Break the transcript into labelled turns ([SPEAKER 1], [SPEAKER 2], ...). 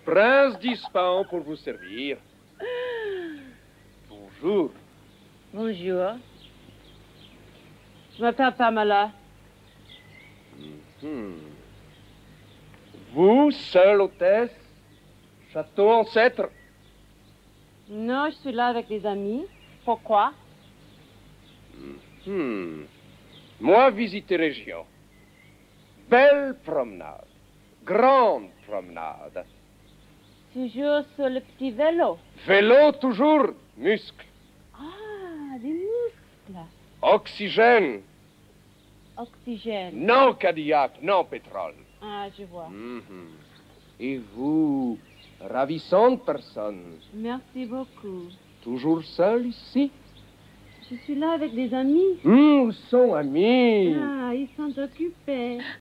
[SPEAKER 1] Prince d'Ispahan pour vous servir. Bonjour.
[SPEAKER 2] Bonjour. Je m'appelle Pamela.
[SPEAKER 1] Vous, seule hôtesse, château ancêtre?
[SPEAKER 2] Non, je suis là avec des amis. Pourquoi?
[SPEAKER 1] Moi, visiter région. Belle promenade. Grande promenade.
[SPEAKER 2] Toujours sur le petit vélo.
[SPEAKER 1] Vélo toujours, muscle.
[SPEAKER 2] Ah, des muscles.
[SPEAKER 1] Oxygène.
[SPEAKER 2] Oxygène.
[SPEAKER 1] Non Cadillac, non pétrole.
[SPEAKER 2] Ah, je vois.
[SPEAKER 1] Et vous, ravissante personne.
[SPEAKER 2] Merci beaucoup.
[SPEAKER 1] Toujours seul ici?
[SPEAKER 2] Je suis là avec des amis.
[SPEAKER 1] Où sont amis?
[SPEAKER 2] Ah, ils sont occupés.